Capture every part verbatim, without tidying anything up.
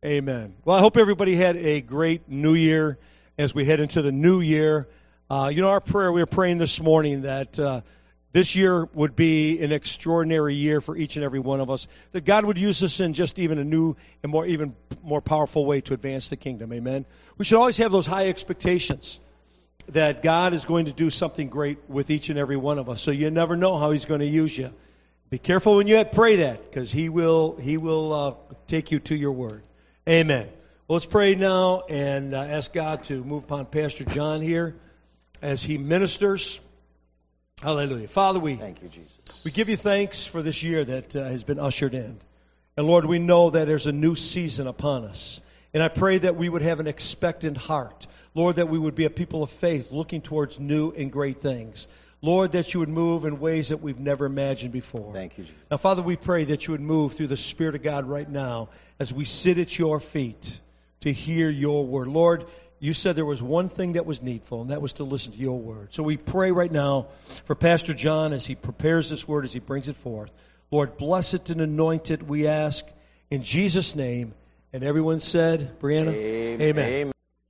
Amen. Well, I hope everybody had a great New Year as we head into the new year. Uh, you know, our prayer, we were praying this morning that uh, this year would be an extraordinary year for each and every one of us, that God would use us in just even a new and more, even more powerful way to advance the kingdom. Amen. We should always have those high expectations that God is going to do something great with each and every one of us. So you never know how He's going to use you. Be careful when you pray that, because He will He will uh, take you to your word. Amen. Well, let's pray now and uh, ask God to move upon Pastor John here as he ministers. Hallelujah. Father, we thank you, Jesus. We give you thanks for this year that uh, has been ushered in. And Lord, we know that there's a new season upon us. And I pray that we would have an expectant heart. Lord, that we would be a people of faith looking towards new and great things. Lord, that you would move in ways that we've never imagined before. Thank you, Jesus. Now, Father, we pray that you would move through the Spirit of God right now as we sit at your feet to hear your word. Lord, you said there was one thing that was needful, and that was to listen to your word. So we pray right now for Pastor John as he prepares this word, as he brings it forth. Lord, bless it and anoint it, we ask, in Jesus' name. And everyone said, Brianna? Amen. Amen. Amen.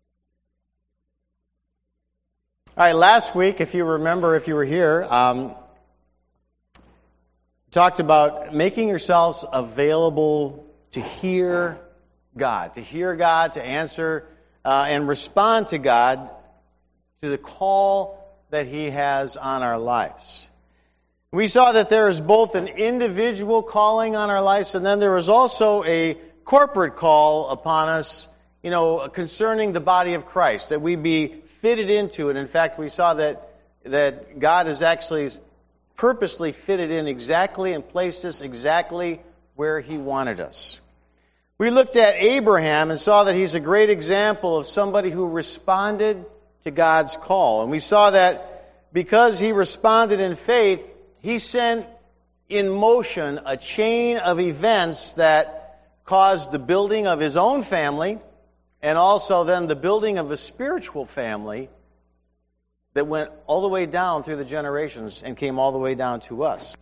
All right, last week, if you remember, if you were here, um, talked about making yourselves available to hear God, to hear God, to answer uh, and respond to God, to the call that He has on our lives. We saw that there is both an individual calling on our lives, and then there is also a corporate call upon us, you know, concerning the body of Christ, that we be fitted into it. In fact, we saw that that God has actually purposely fitted in exactly and placed us exactly where He wanted us. We looked at Abraham and saw that he's a great example of somebody who responded to God's call. And we saw that because he responded in faith, he sent in motion a chain of events that caused the building of his own family, and also then the building of a spiritual family that went all the way down through the generations and came all the way down to us.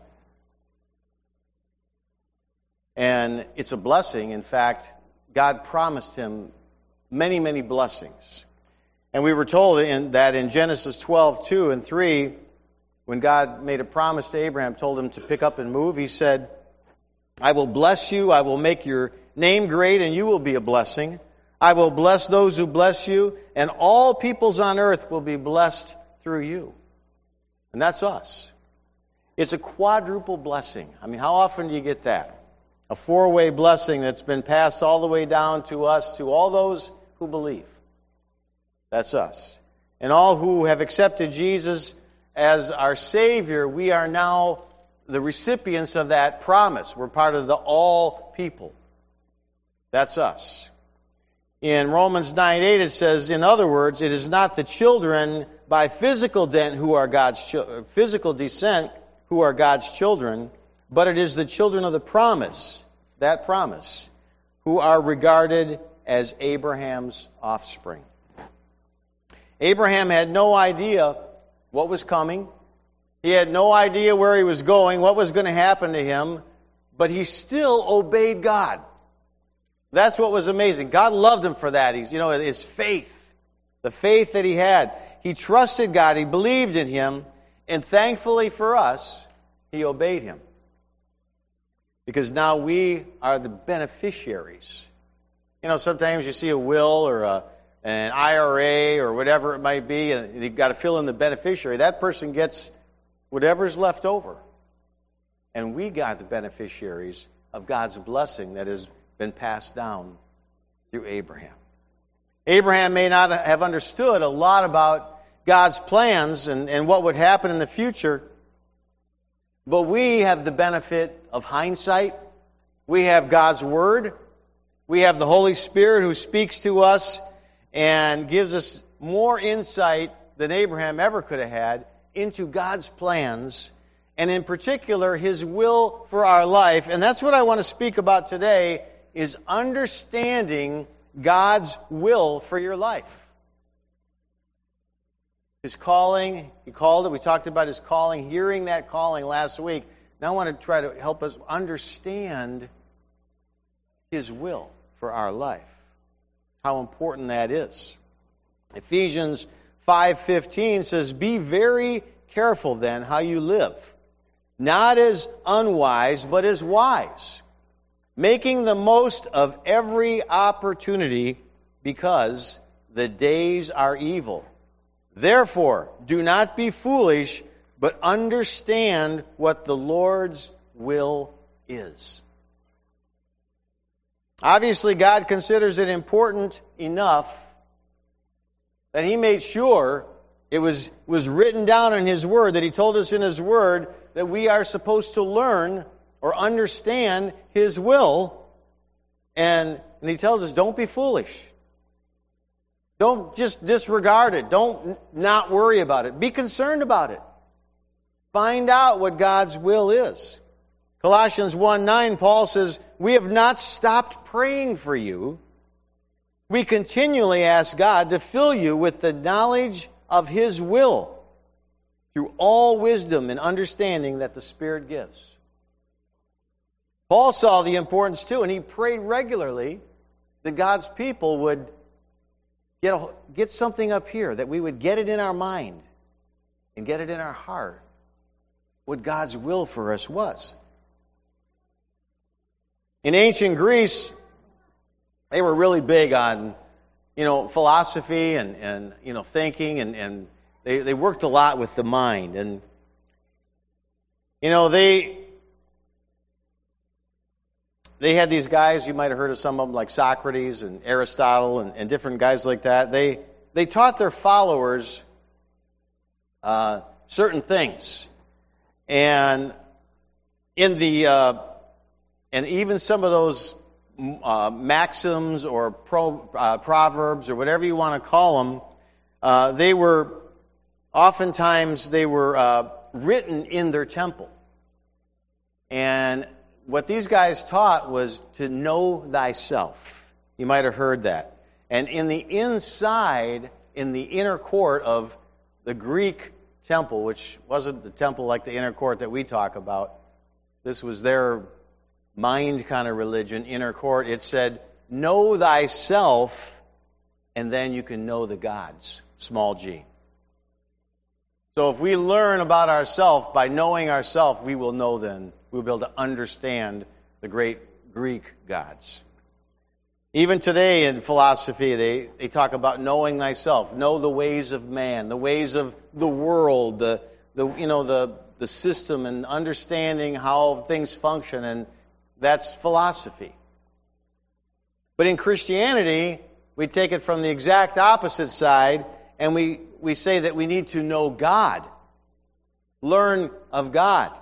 And it's a blessing. In fact, God promised him many, many blessings. And we were told in that in Genesis twelve, two and three, when God made a promise to Abraham, told him to pick up and move, He said, I will bless you, I will make your name great, and you will be a blessing. I will bless those who bless you, and all peoples on earth will be blessed through you. And that's us. It's a quadruple blessing. I mean, how often do you get that? A four-way blessing that's been passed all the way down to us, to all those who believe. That's us. And all who have accepted Jesus as our Savior, we are now the recipients of that promise. We're part of the all people. That's us. In Romans nine eight it says, in other words, it is not the children by physical descent who are God's physical descent who are God's children, but it is the children of the promise, that promise, who are regarded as Abraham's offspring. Abraham had no idea what was coming. He had no idea where he was going, what was going to happen to him, but he still obeyed God. That's what was amazing. God loved him for that. He's, you know, his faith, the faith that he had. He trusted God. He believed in Him. And thankfully for us, he obeyed Him. Because now we are the beneficiaries. You know, sometimes you see a will or a, an I R A or whatever it might be, and you've got to fill in the beneficiary. That person gets whatever's left over. And we got the beneficiaries of God's blessing that has been passed down through Abraham. Abraham may not have understood a lot about God's plans and, and what would happen in the future, but we have the benefit of hindsight. We have God's Word. We have the Holy Spirit who speaks to us and gives us more insight than Abraham ever could have had into God's plans, and in particular, His will for our life. And that's what I want to speak about today, is understanding God's will for your life. His calling, He called it, we talked about His calling, hearing that calling last week. Now I want to try to help us understand His will for our life. How important that is. Ephesians five fifteen says, "Be very careful then how you live, not as unwise, but as wise, making the most of every opportunity, because the days are evil. Therefore, do not be foolish, but understand what the Lord's will is." Obviously, God considers it important enough that He made sure it was, was written down in His Word, that He told us in His Word that we are supposed to learn or understand His will. And, and He tells us, don't be foolish. Don't just disregard it. Don't not worry about it. Be concerned about it. Find out what God's will is. Colossians one nine, Paul says, "We have not stopped praying for you. We continually ask God to fill you with the knowledge of His will through all wisdom and understanding that the Spirit gives." Paul saw the importance too, and he prayed regularly that God's people would get, a, get something up here, that we would get it in our mind and get it in our heart, what God's will for us was. In ancient Greece, they were really big on, you know, philosophy and, and you know, thinking, and, and they, they worked a lot with the mind. And, you know, they they had these guys, you might have heard of some of them, like Socrates and Aristotle and, and different guys like that. They, they taught their followers uh, certain things. And in the... Uh, And even some of those uh, maxims or pro, uh, proverbs or whatever you want to call them, uh, they were, oftentimes they were uh, written in their temple. And what these guys taught was to know thyself. You might have heard that. And in the inside, in the inner court of the Greek temple, which wasn't the temple like the inner court that we talk about, this was their mind kind of religion, inner court, it said, know thyself, and then you can know the gods, small g. So if we learn about ourselves, by knowing ourselves, we will know then, we'll be able to understand the great Greek gods. Even today in philosophy, they, they talk about knowing thyself, know the ways of man, the ways of the world, the, the you know, the, the system, and understanding how things function, and that's philosophy. But in Christianity, we take it from the exact opposite side, and we, we say that we need to know God. Learn of God.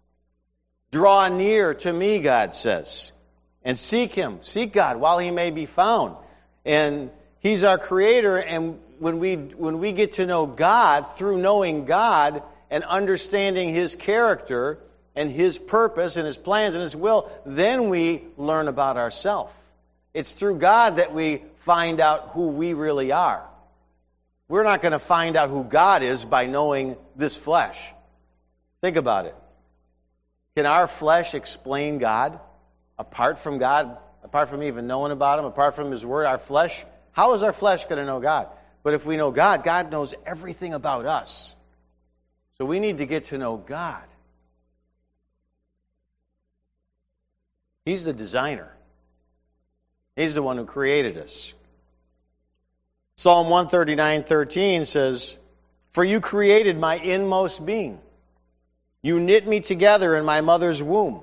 Draw near to me, God says. And seek Him. Seek God while He may be found. And He's our Creator, and when we, when we get to know God, through knowing God and understanding His character and His purpose and His plans and His will, then we learn about ourselves. It's through God that we find out who we really are. We're not going to find out who God is by knowing this flesh. Think about it. Can our flesh explain God? Apart from God, apart from even knowing about Him, apart from His Word, our flesh, how is our flesh going to know God? But if we know God, God knows everything about us. So we need to get to know God. He's the designer. He's the one who created us. Psalm one thirty-nine thirteen says, "For you created my inmost being. You knit me together in my mother's womb.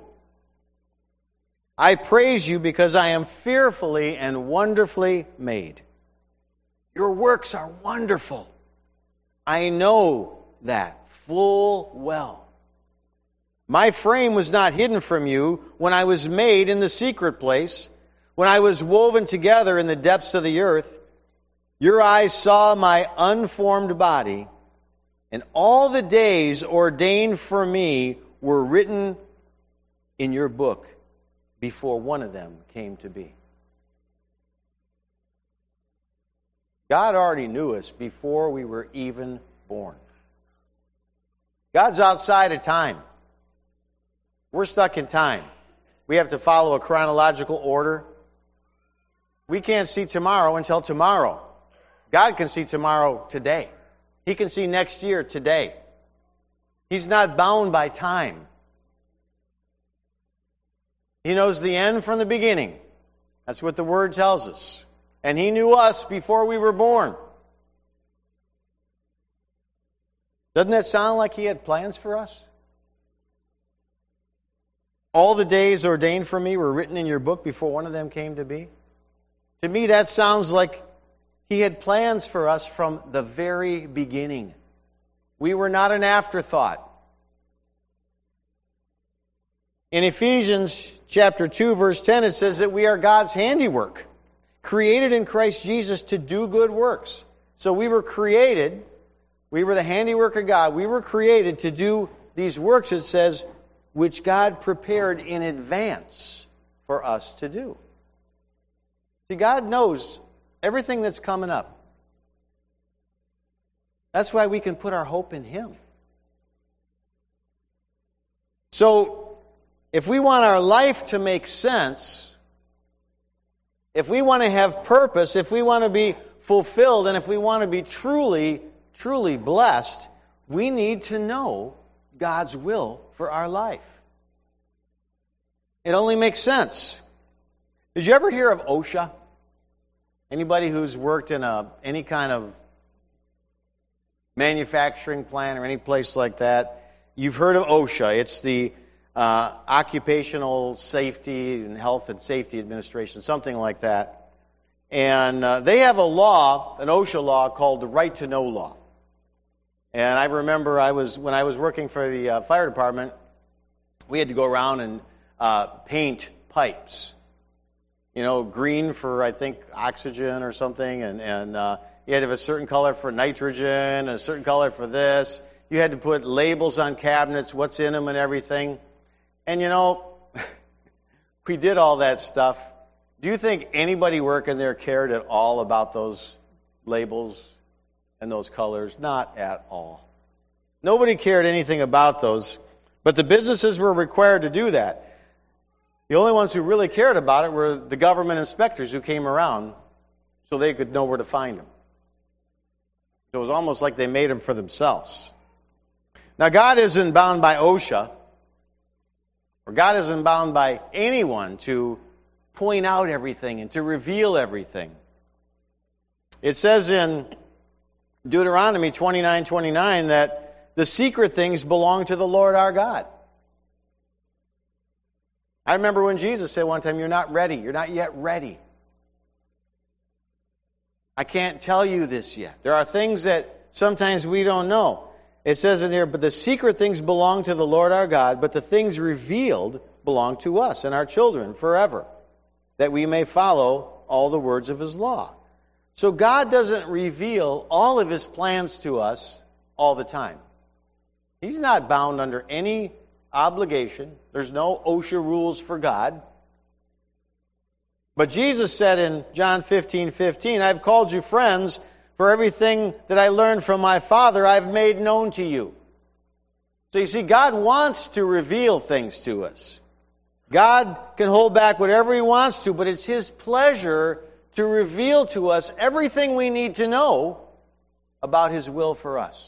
I praise you because I am fearfully and wonderfully made. Your works are wonderful. I know that full well. My frame was not hidden from you when I was made in the secret place, when I was woven together in the depths of the earth. Your eyes saw my unformed body, and all the days ordained for me were written in your book before one of them came to be." God already knew us before we were even born. God's outside of time. We're stuck in time. We have to follow a chronological order. We can't see tomorrow until tomorrow. God can see tomorrow today. He can see next year today. He's not bound by time. He knows the end from the beginning. That's what the Word tells us. And He knew us before we were born. Doesn't that sound like He had plans for us? All the days ordained for me were written in your book before one of them came to be. To me, that sounds like He had plans for us from the very beginning. We were not an afterthought. In Ephesians chapter two, verse ten, it says that we are God's handiwork, created in Christ Jesus to do good works. So we were created, we were the handiwork of God. We were created to do these works, it says, which God prepared in advance for us to do. See, God knows everything that's coming up. That's why we can put our hope in Him. So, if we want our life to make sense, if we want to have purpose, if we want to be fulfilled, and if we want to be truly, truly blessed, we need to know God's will for our life. It only makes sense. Did you ever hear of OSHA? Anybody who's worked in a any kind of manufacturing plant or any place like that, you've heard of OSHA. It's the uh, Occupational Safety and Health and Safety Administration, something like that. And uh, they have a law, an OSHA law, called the Right to Know law. And I remember I was when I was working for the uh, fire department, we had to go around and uh, paint pipes. You know, green for, I think, oxygen or something, and, and uh, you had to have a certain color for nitrogen, and a certain color for this. You had to put labels on cabinets, what's in them and everything. And, you know, we did all that stuff. Do you think anybody working there cared at all about those labels and those colors? Not at all. Nobody cared anything about those, but the businesses were required to do that. The only ones who really cared about it were the government inspectors who came around so they could know where to find them. It was almost like they made them for themselves. Now, God isn't bound by OSHA, or God isn't bound by anyone to point out everything and to reveal everything. It says in Deuteronomy twenty-nine twenty-nine that the secret things belong to the Lord our God. I remember when Jesus said one time, you're not ready. You're not yet ready. I can't tell you this yet. There are things that sometimes we don't know. It says in there, but the secret things belong to the Lord our God, but the things revealed belong to us and our children forever, that we may follow all the words of His law. So God doesn't reveal all of His plans to us all the time. He's not bound under any obligation. There's no OSHA rules for God. But Jesus said in John fifteen fifteen, I've called you friends, for everything that I learned from my Father I've made known to you. So you see, God wants to reveal things to us. God can hold back whatever He wants to, but it's His pleasure to reveal to us everything we need to know about His will for us.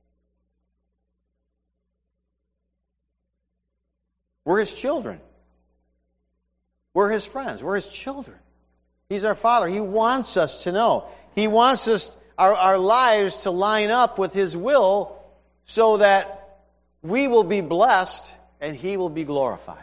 We're His children. We're His friends. We're His children. He's our Father. He wants us to know. He wants us, our, our lives to line up with His will so that we will be blessed and He will be glorified.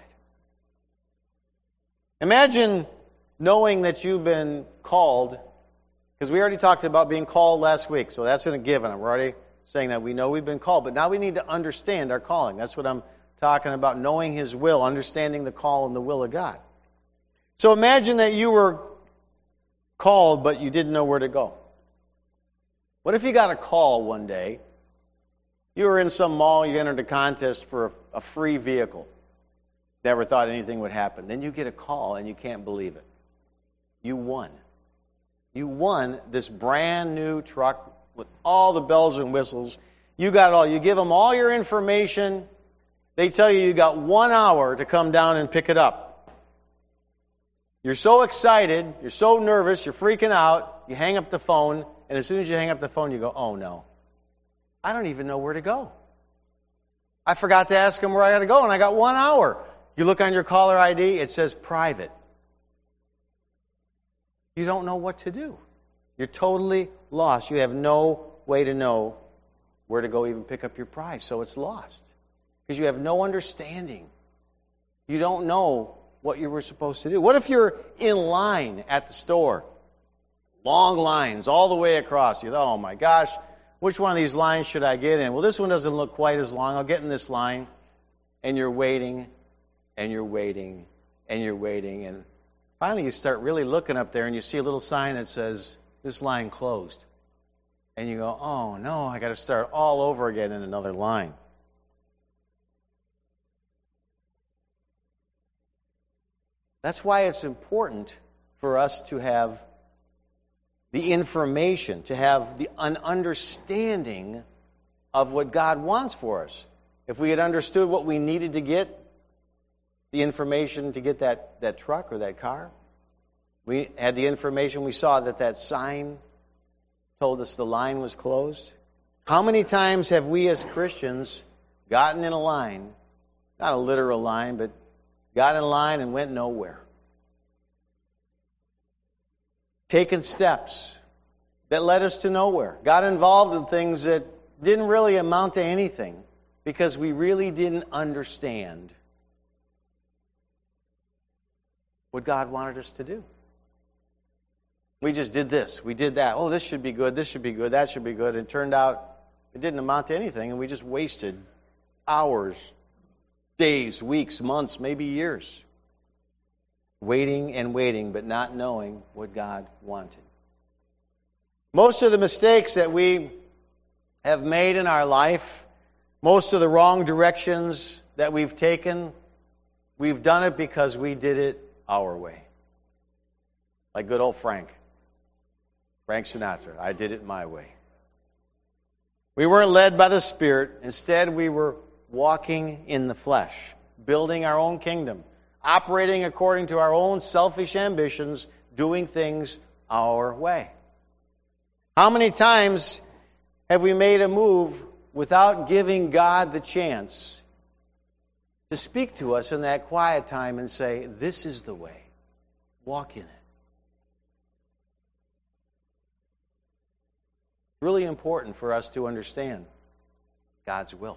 Imagine knowing that you've been called, because we already talked about being called last week, so that's in a given. We're already saying that we know we've been called, but now we need to understand our calling. That's what I'm talking about, knowing His will, understanding the call and the will of God. So imagine that you were called, but you didn't know where to go. What if you got a call one day? You were in some mall, you entered a contest for a, a free vehicle. Never thought anything would happen. Then you get a call and you can't believe it. You won. You won this brand new truck with all the bells and whistles. You got it all. You give them all your information. They tell you you got one hour to come down and pick it up. You're so excited, you're so nervous, you're freaking out, you hang up the phone, and as soon as you hang up the phone, you go, oh no, I don't even know where to go. I forgot to ask them where I got to go, and I got one hour. You look on your caller I D, it says private. You don't know what to do. You're totally lost. You have no way to know where to go even pick up your prize, so it's lost. Because you have no understanding. You don't know what you were supposed to do. What if you're in line at the store? Long lines all the way across. You thought, oh my gosh, which one of these lines should I get in? Well, this one doesn't look quite as long. I'll get in this line. And you're waiting, and you're waiting, and you're waiting. And finally you start really looking up there, and you see a little sign that says, this line closed. And you go, oh no, I got to start all over again in another line. That's why it's important for us to have the information, to have the, an understanding of what God wants for us. If we had understood what we needed to get, the information to get that, that truck or that car, we had the information, we saw that that sign told us the line was closed. How many times have we as Christians gotten in a line, not a literal line, but got in line and went nowhere? Taken steps that led us to nowhere. Got involved in things that didn't really amount to anything because we really didn't understand what God wanted us to do. We just did this, we did that. Oh, this should be good, this should be good, that should be good. And it turned out it didn't amount to anything, and we just wasted hours, days, weeks, months, maybe years, waiting and waiting, but not knowing what God wanted. Most of the mistakes that we have made in our life, most of the wrong directions that we've taken, we've done it because we did it our way. Like good old Frank. Frank Sinatra. I did it my way. We weren't led by the Spirit. Instead, we were walking in the flesh, building our own kingdom, operating according to our own selfish ambitions, doing things our way. How many times have we made a move without giving God the chance to speak to us in that quiet time and say, this is the way, walk in it? Really important for us to understand God's will.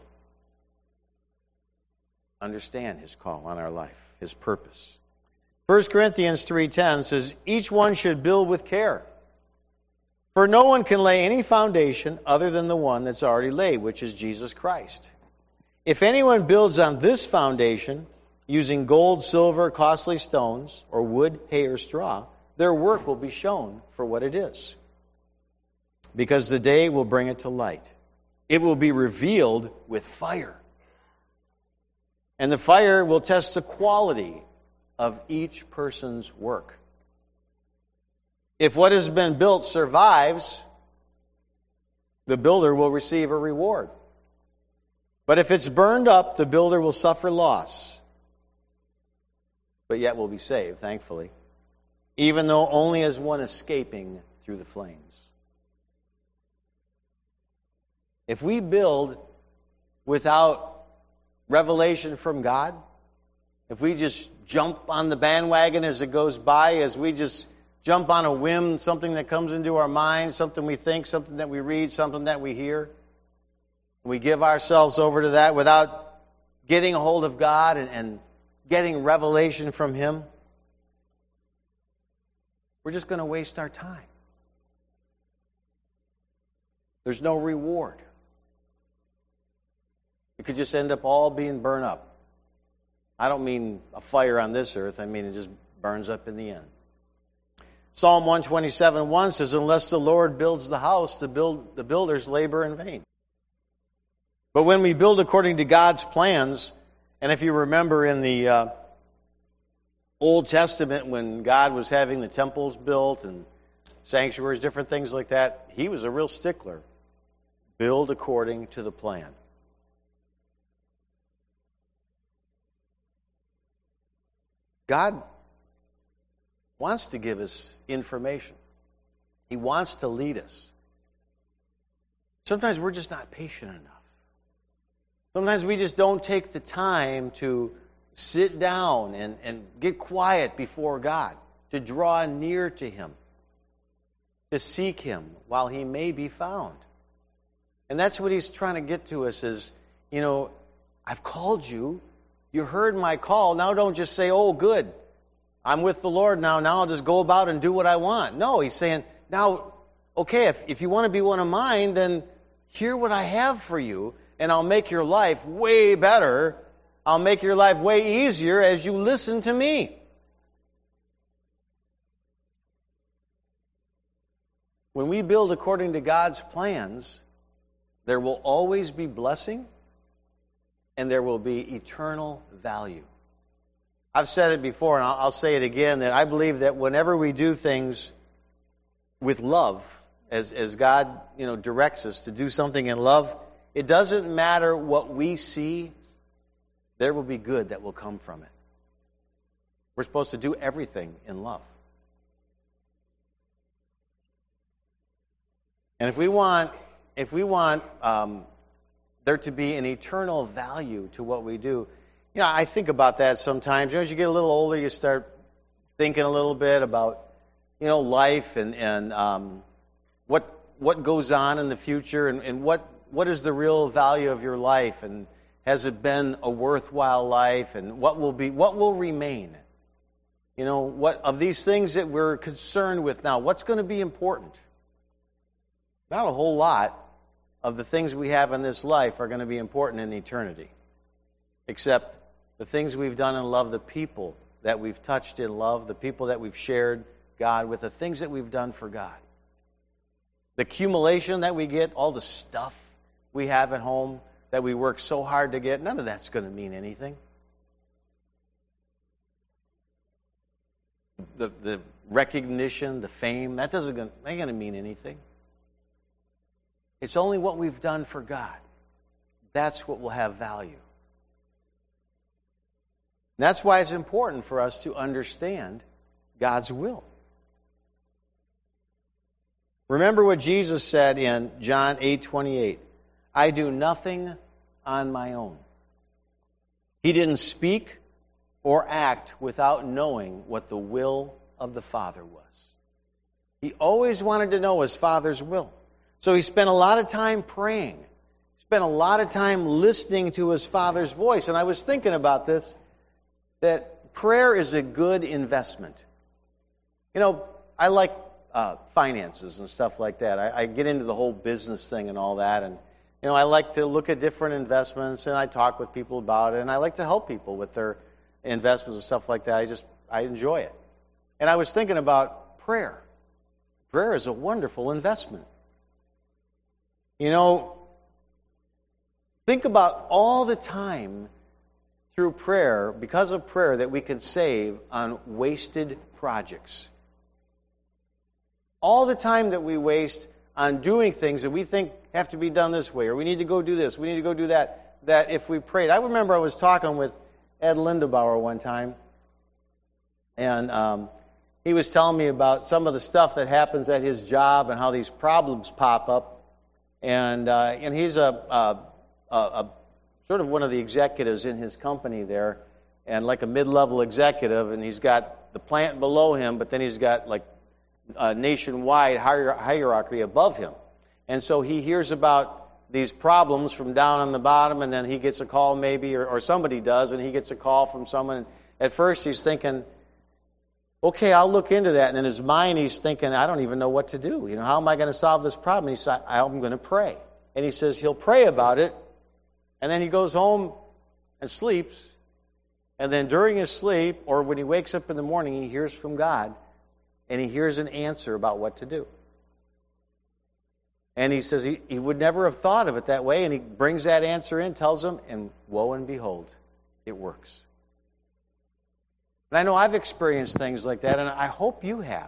Understand His call on our life, His purpose. First Corinthians three ten says, each one should build with care. For no one can lay any foundation other than the one that's already laid, which is Jesus Christ. If anyone builds on this foundation using gold, silver, costly stones, or wood, hay, or straw, their work will be shown for what it is, because the day will bring it to light. It will be revealed with fire. And the fire will test the quality of each person's work. If what has been built survives, the builder will receive a reward. But if it's burned up, the builder will suffer loss, but yet will be saved, thankfully, even though only as one escaping through the flames. If we build without revelation from God, if we just jump on the bandwagon as it goes by, as we just jump on a whim, something that comes into our mind, something we think, something that we read, something that we hear, we give ourselves over to that without getting a hold of God and, and getting revelation from Him, we're just going to waste our time. There's no reward. It could just end up all being burned up. I don't mean a fire on this earth. I mean it just burns up in the end. Psalm one twenty-seven one says, unless the Lord builds the house, the, build, the builders labor in vain. But when we build according to God's plans, and if you remember in the uh, Old Testament when God was having the temples built and sanctuaries, different things like that, He was a real stickler. Build according to the plan. God wants to give us information. He wants to lead us. Sometimes we're just not patient enough. Sometimes we just don't take the time to sit down and, and get quiet before God, to draw near to Him, to seek Him while He may be found. And that's what He's trying to get to us is, you know, I've called you. You heard my call. Now don't just say, oh, good. I'm with the Lord now. Now I'll just go about and do what I want. No, He's saying, now, okay, if, if you want to be one of mine, then hear what I have for you, and I'll make your life way better. I'll make your life way easier as you listen to me. When we build according to God's plans, there will always be blessing, and there will be eternal value. I've said it before, and I'll, I'll say it again, that I believe that whenever we do things with love, as, as God, you know, directs us to do something in love, it doesn't matter what we see, there will be good that will come from it. We're supposed to do everything in love. And if we want, if we want um, there to be an eternal value to what we do, you know, I think about that sometimes. You know, as you get a little older, you start thinking a little bit about, you know, life and and um, what what goes on in the future, and, and what what is the real value of your life, and has it been a worthwhile life, and what will be what will remain? You know, what of these things that we're concerned with now, what's going to be important? Not a whole lot of the things we have in this life are going to be important in eternity, except the things we've done in love, the people that we've touched in love, the people that we've shared God with, the things that we've done for God. The accumulation that we get, all the stuff we have at home that we work so hard to get, none of that's going to mean anything. The, the recognition, the fame, that doesn't ain't going to mean anything. It's only what we've done for God. That's what will have value. That's why it's important for us to understand God's will. Remember what Jesus said in John eight twenty-eight. I do nothing on my own. He didn't speak or act without knowing what the will of the Father was. He always wanted to know His Father's will. So He spent a lot of time praying. Spent a lot of time listening to His Father's voice. And I was thinking about this, that prayer is a good investment. You know, I like uh, finances and stuff like that. I, I get into the whole business thing and all that. And, you know, I like to look at different investments, and I talk with people about it. And I like to help people with their investments and stuff like that. I just, I enjoy it. And I was thinking about prayer. Prayer is a wonderful investment. You know, think about all the time through prayer, because of prayer, that we can save on wasted projects. All the time that we waste on doing things that we think have to be done this way, or we need to go do this, we need to go do that, that if we prayed. I remember I was talking with Ed Lindebauer one time, and um, he was telling me about some of the stuff that happens at his job and how these problems pop up. And uh, and he's a, a, a, a sort of one of the executives in his company there, and like a mid-level executive, and he's got the plant below him, but then he's got like a nationwide hierarchy above him. And so he hears about these problems from down on the bottom, and then he gets a call maybe, or, or somebody does, and he gets a call from someone. At first he's thinking, okay, I'll look into that. And in his mind, he's thinking, I don't even know what to do. You know, how am I going to solve this problem? And he said, I'm going to pray. And he says he'll pray about it. And then he goes home and sleeps. And then during his sleep, or when he wakes up in the morning, he hears from God. And he hears an answer about what to do. And he says he, he would never have thought of it that way. And he brings that answer in, tells him, and woe and behold, it works. And I know I've experienced things like that, and I hope you have.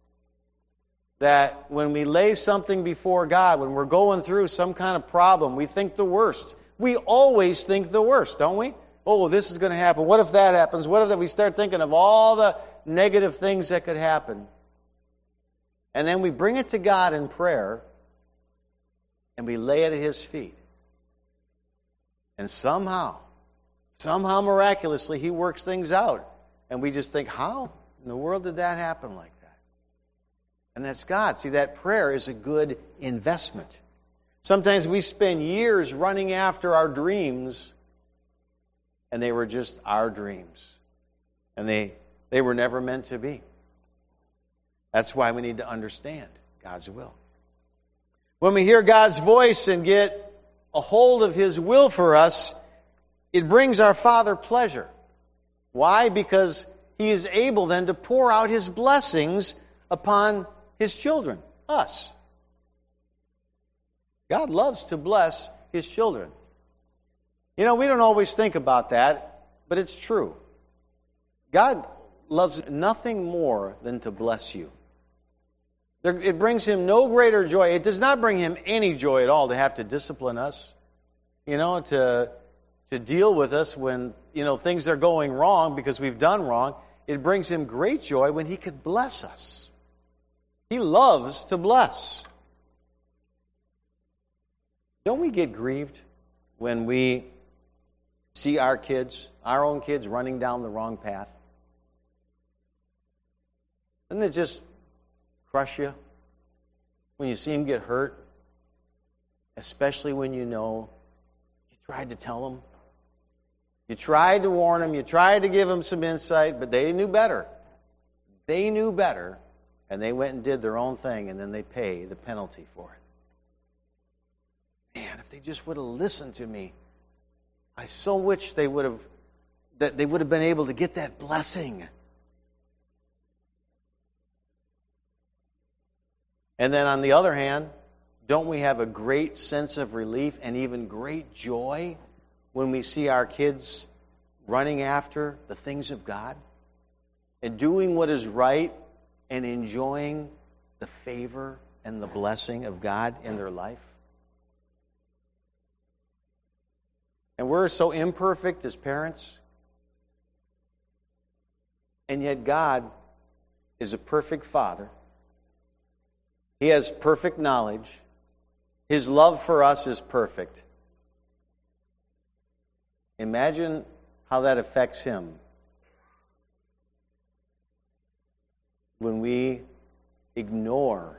That when we lay something before God, when we're going through some kind of problem, we think the worst. We always think the worst, don't we? Oh, this is going to happen. What if that happens? What if that? We start thinking of all the negative things that could happen. And then we bring it to God in prayer, and we lay it at His feet. And somehow, somehow miraculously, He works things out. And we just think, how in the world did that happen like that? And that's God. See, that prayer is a good investment. Sometimes we spend years running after our dreams, and they were just our dreams. And they, they were never meant to be. That's why we need to understand God's will. When we hear God's voice and get a hold of His will for us, it brings our Father pleasure. Why? Because He is able then to pour out His blessings upon His children, us. God loves to bless His children. You know, we don't always think about that, but it's true. God loves nothing more than to bless you. There, it brings Him no greater joy. It does not bring Him any joy at all to have to discipline us, you know, to, to deal with us when, you know, things are going wrong because we've done wrong. It brings Him great joy when He could bless us. He loves to bless. Don't we get grieved when we see our kids, our own kids, running down the wrong path? Doesn't it just crush you when you see them get hurt? Especially when you know you tried to tell them. You tried to warn them. You tried to give them some insight, but they knew better. They knew better, and they went and did their own thing, and then they pay the penalty for it. Man, if they just would have listened to me, I so wish they would have that they would have been able to get that blessing. And then on the other hand, don't we have a great sense of relief and even great joy when we see our kids running after the things of God and doing what is right and enjoying the favor and the blessing of God in their life? And we're so imperfect as parents, and yet God is a perfect Father. He has perfect knowledge. His love for us is perfect. Imagine how that affects Him when we ignore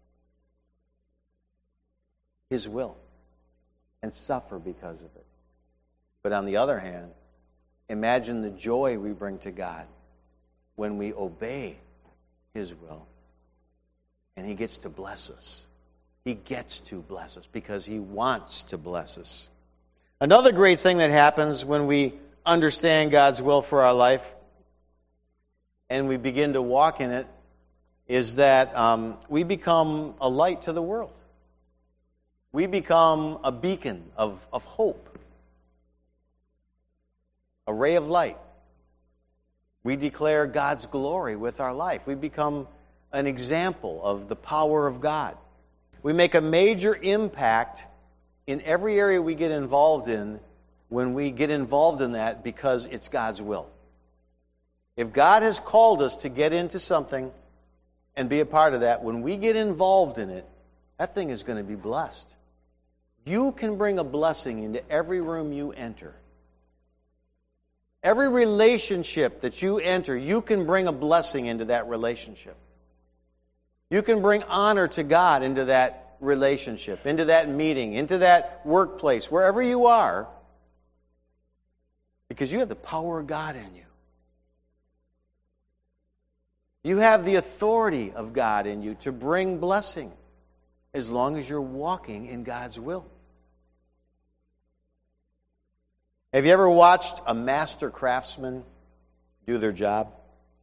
His will and suffer because of it. But on the other hand, imagine the joy we bring to God when we obey His will. And He gets to bless us. He gets to bless us because He wants to bless us. Another great thing that happens when we understand God's will for our life and we begin to walk in it is that um, we become a light to the world. We become a beacon of, of hope, a ray of light. We declare God's glory with our life. We become an example of the power of God. We make a major impact in every area we get involved in when we get involved in that because it's God's will. If God has called us to get into something and be a part of that, when we get involved in it, that thing is going to be blessed. You can bring a blessing into every room you enter. Every relationship that you enter, you can bring a blessing into that relationship. You can bring honor to God into that relationship, into that meeting, into that workplace, wherever you are, because you have the power of God in you. You have the authority of God in you to bring blessing as long as you're walking in God's will. Have you ever watched a master craftsman do their job?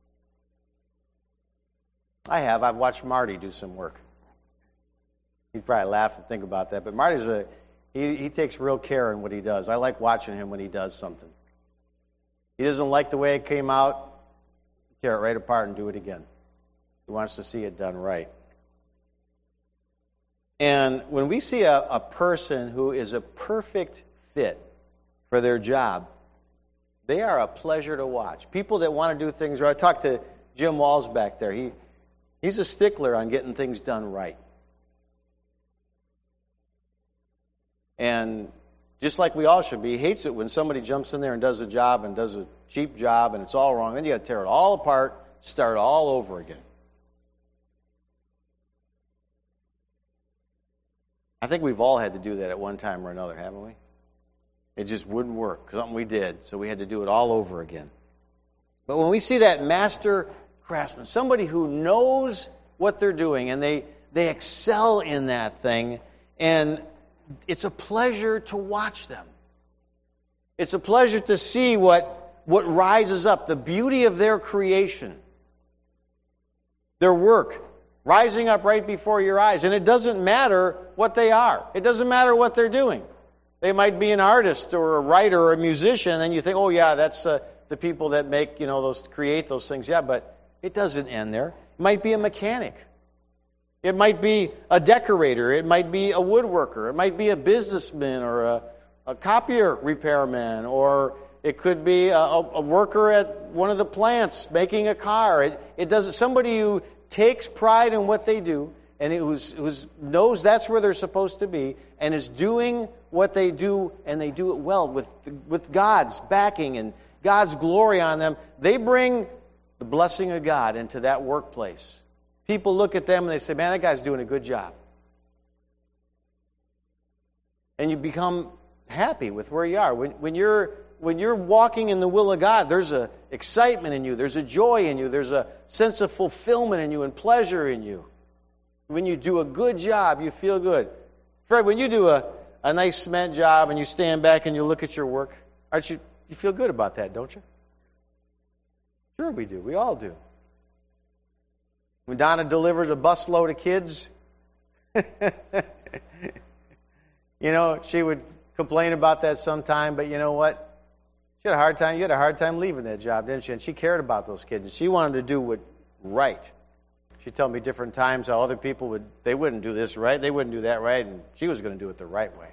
I have. I've watched Marty do some work. He'd probably laugh and think about that, but Marty's a he, he takes real care in what he does. I like watching him when he does something. He doesn't like the way it came out, tear it right apart and do it again. He wants to see it done right. And when we see a, a person who is a perfect fit for their job, they are a pleasure to watch. People that want to do things right. I talked to Jim Wall's back there. He he's a stickler on getting things done right. And just like we all should be, he hates it when somebody jumps in there and does a job and does a cheap job and it's all wrong. Then you got to tear it all apart, start all over again. I think we've all had to do that at one time or another, haven't we? It just wouldn't work. Something we did, so we had to do it all over again. But when we see that master craftsman, somebody who knows what they're doing and they, they excel in that thing, and it's a pleasure to watch them. It's a pleasure to see what, what rises up, the beauty of their creation, their work, rising up right before your eyes. And it doesn't matter what they are. It doesn't matter what they're doing. They might be an artist or a writer or a musician, and then you think, oh yeah, that's uh, the people that make, you know, those, create those things. Yeah, but it doesn't end there. It might be a mechanic. It might be a decorator. It might be a woodworker. It might be a businessman or a, a copier repairman, or it could be a, a worker at one of the plants making a car. It, it doesn't. Somebody who takes pride in what they do and who's, who's knows that's where they're supposed to be and is doing what they do, and they do it well with with God's backing and God's glory on them. They bring the blessing of God into that workplace. People look at them and they say, man, that guy's doing a good job. And you become happy with where you are. When, when you're when you're walking in the will of God, there's a excitement in you, there's a joy in you, there's a sense of fulfillment in you and pleasure in you. When you do a good job, you feel good. Fred, when you do a, a nice cement job and you stand back and you look at your work, aren't you, you feel good about that, don't you? Sure we do. We all do. When Donna delivered a busload of kids, you know, she would complain about that sometime, but you know what? She had a hard time. You had a hard time leaving that job, didn't she? And she cared about those kids, and she wanted to do what right. She'd tell me different times how other people would, they wouldn't do this right, they wouldn't do that right, and she was going to do it the right way.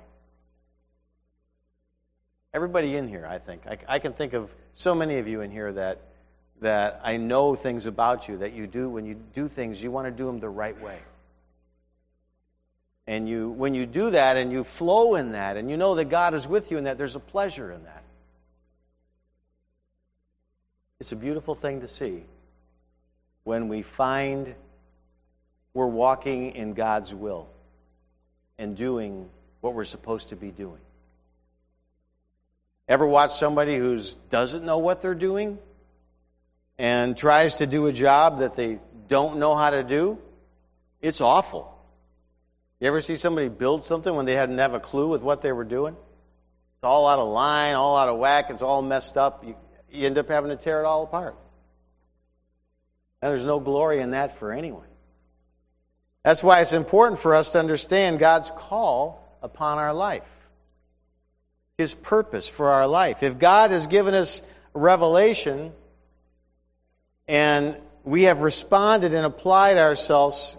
Everybody in here, I think. I, I can think of so many of you in here that that I know things about you that you do. When you do things, you want to do them the right way. And you, when you do that and you flow in that and you know that God is with you and that there's a pleasure in that, it's a beautiful thing to see when we find we're walking in God's will and doing what we're supposed to be doing. Ever watch somebody who doesn't know what they're doing and tries to do a job that they don't know how to do? It's awful. You ever see somebody build something when they hadn't have a clue with what they were doing? It's all out of line, all out of whack, it's all messed up. You, you end up having to tear it all apart. And there's no glory in that for anyone. That's why it's important for us to understand God's call upon our life. His purpose for our life. If God has given us revelation and we have responded and applied ourselves,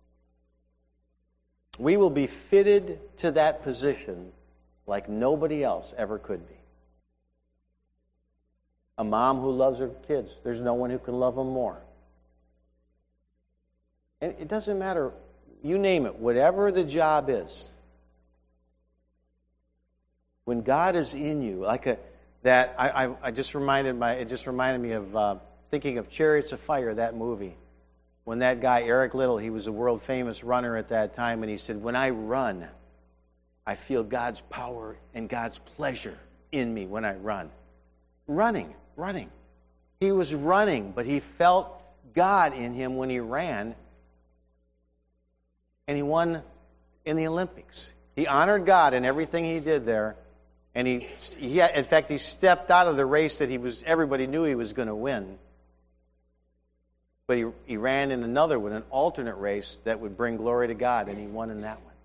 we will be fitted to that position like nobody else ever could be. A mom who loves her kids, there's no one who can love them more. And it doesn't matter, you name it, whatever the job is. When God is in you, like a that I, I, I just reminded my it just reminded me of uh, thinking of Chariots of Fire, that movie. When that guy Eric Liddell, he was a world famous runner at that time, and he said, "When I run, I feel God's power and God's pleasure in me when I run." Running, running. He was running, but he felt God in him when he ran, and he won in the Olympics. He honored God in everything he did there. And he, he, in fact, he stepped out of the race that he was. Everybody knew he was going to win. But he, he ran in another one, an alternate race that would bring glory to God, and he won in that one.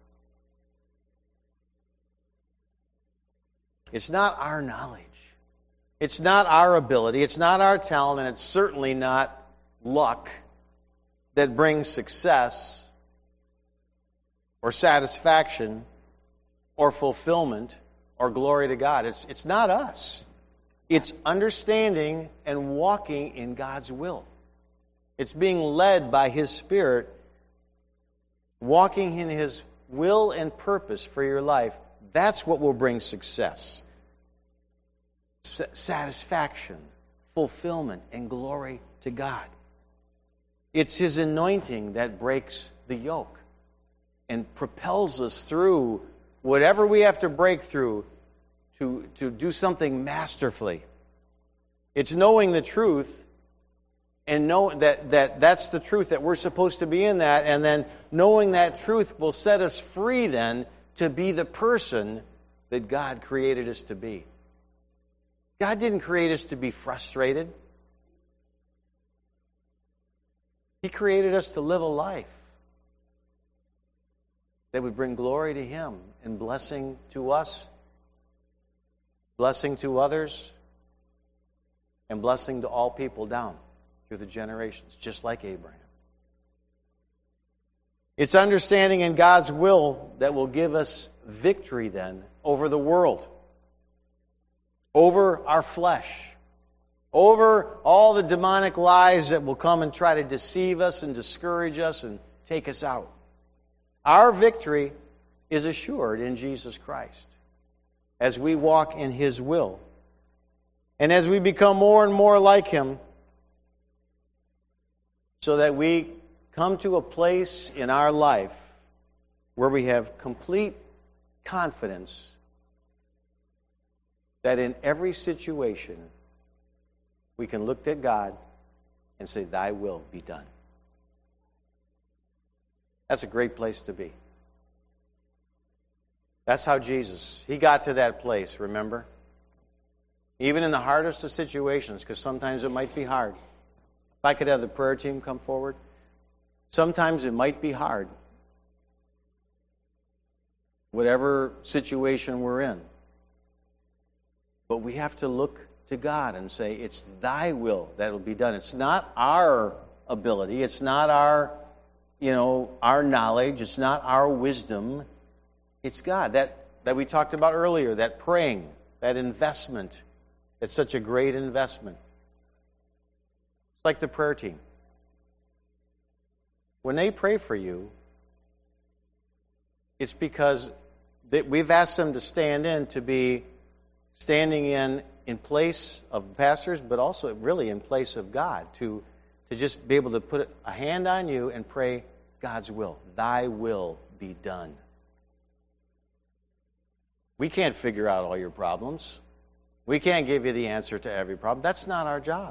It's not our knowledge. It's not our ability. It's not our talent, and it's certainly not luck that brings success or satisfaction or fulfillment or glory to God. It's, it's not us. It's understanding and walking in God's will. It's being led by His Spirit, walking in His will and purpose for your life. That's what will bring success, S- satisfaction, fulfillment, and glory to God. It's His anointing that breaks the yoke and propels us through whatever we have to break through to, to do something masterfully. It's knowing the truth and know that, that that's the truth, that we're supposed to be in that, and then knowing that truth will set us free then to be the person that God created us to be. God didn't create us to be frustrated. He created us to live a life that would bring glory to Him and blessing to us, blessing to others, and blessing to all people down through the generations, just like Abraham. It's understanding in God's will that will give us victory then over the world, over our flesh, over all the demonic lies that will come and try to deceive us and discourage us and take us out. Our victory is assured in Jesus Christ as we walk in His will. And as we become more and more like Him, so that we come to a place in our life where we have complete confidence that in every situation we can look at God and say, Thy will be done. That's a great place to be. That's how Jesus, He got to that place, remember? Even in the hardest of situations, because sometimes it might be hard. If I could have the prayer team come forward. Sometimes it might be hard. Whatever situation we're in. But we have to look to God and say, it's Thy will that will be done. It's not our ability. It's not our, you know, our knowledge. It's not our wisdom. It's God. That, that we talked about earlier, that praying, that investment. It's such a great investment. It's like the prayer team. When they pray for you, it's because they, we've asked them to stand in, to be standing in in place of pastors, but also really in place of God, to, to just be able to put a hand on you and pray God's will. Thy will be done. We can't figure out all your problems. We can't give you the answer to every problem. That's not our job.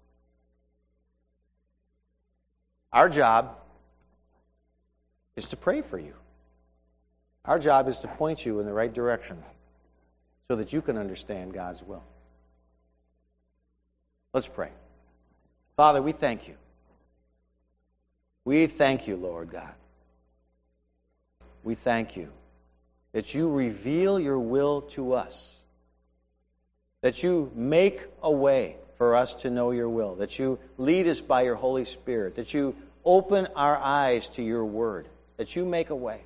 Our job is to pray for you. Our job is to point you in the right direction so that you can understand God's will. Let's pray. Father, we thank you. We thank you, Lord God. We thank you that you reveal your will to us, that you make a way for us to know your will, that you lead us by your Holy Spirit, that you open our eyes to your word, that you make a way.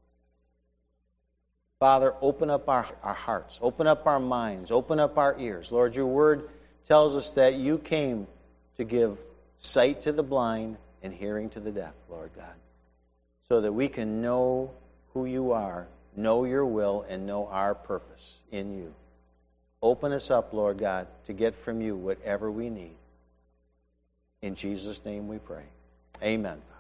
Father, open up our, our hearts, open up our minds, open up our ears. Lord, your word tells us that you came to give sight to the blind and hearing to the deaf, Lord God, so that we can know who you are, know your will, and know our purpose in you. Open us up, Lord God, to get from you whatever we need. In Jesus' name we pray. Amen.